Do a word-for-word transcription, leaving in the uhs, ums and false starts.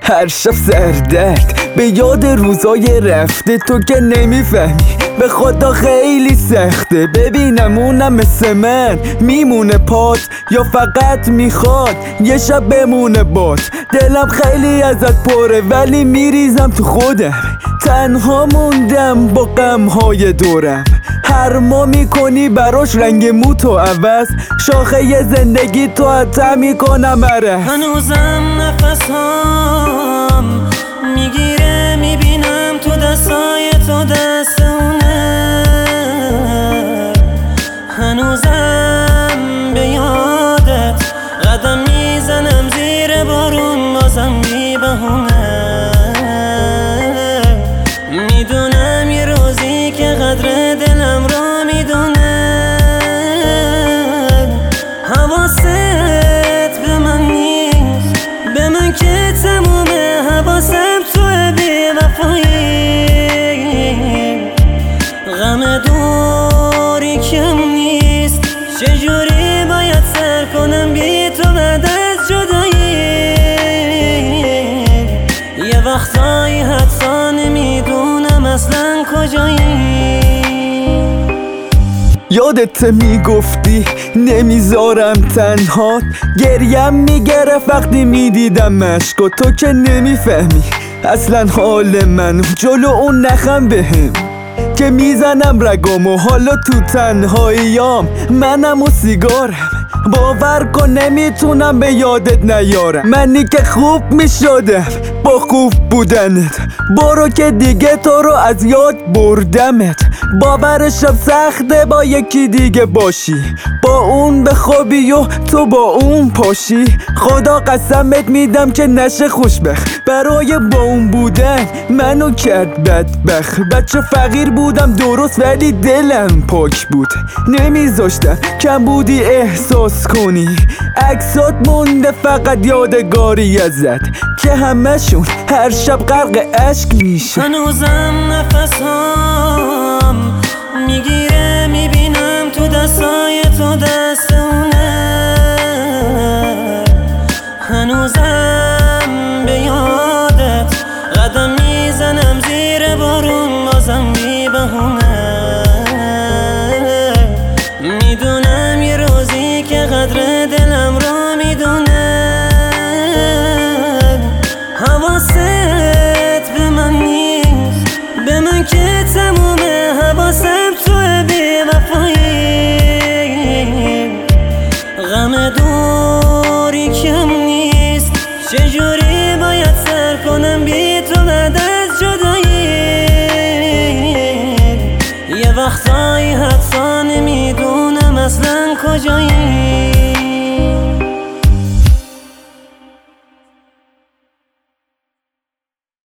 هر شب سردرد به یاد روزای رفته، تو که نمیفهمی به خدا خیلی سخته. ببینم اونم مثل من میمونه پات، یا فقط میخواد یه شب بمونه بات. دلم خیلی ازت پره ولی میریزم تو خودم، تنها موندم با غمهای دورم. هر ما میکنی براش رنگ موتو عوض، شاخه ی زندگی تو عطا میکنم عرض. هنوزم نفسام میگیره، میبینم تو دستای تو دست اونه. هنوزم به یادت قدم میزنم زیر بارون، بازم بی بهونه. میدونم یه روزی که قدر دلم رو میدونه، حواست به من نیست، به من که تمومه. حواسم توه بی وفایی، غم دوری کم نیست. چجوری باید سر کنم بی تو بعد از جدایی؟ یه وقتایی حتی نمیدونم اصلا کجایی. یادت میگفتی نمیذارم تنهات، گریم میگرفت وقتی میدیدم مشکو. تو که نمیفهمی اصلا حال من، جلو اون نخم بهم که میزنم رگامو. حالا تو تنهاییام منم و سیگارم، باور کن نمیتونم به یادت نیارم. منی که خوب میشدم با خوب بودنت، برو که دیگه تو رو از یاد بردمت. باورشم سخته با یکی دیگه باشی، با اون بخوابی و تو با اون پاشی. خدا قسمت میدم که نشه خوشبخت، برای با اون بودن منو کرد بدبخت. بچه فقیر بودم درست ولی دلم پاک بود، نمیذاشتم کم بودی احساس کنی. عکسات مونده فقط یادگاری ازت که همشون هر شب غرق اشک میشه. هنوزم نفسام میگیره، میبینم تو دستای تو دست اونه. هنوزم به یادت قدم میزنم زیر بارون، بازم بی بهونه. میدونم یه روزی که قدر دلم رو میدونه، حواست به من نیست، به من که تمومه. حواسم توه بی وفایی، غم دوری کم نیست. چجوری باید سر کنم بی تو بعد از جدایی؟ یه وقتایی حتی نمیدونم اصلا کجایی.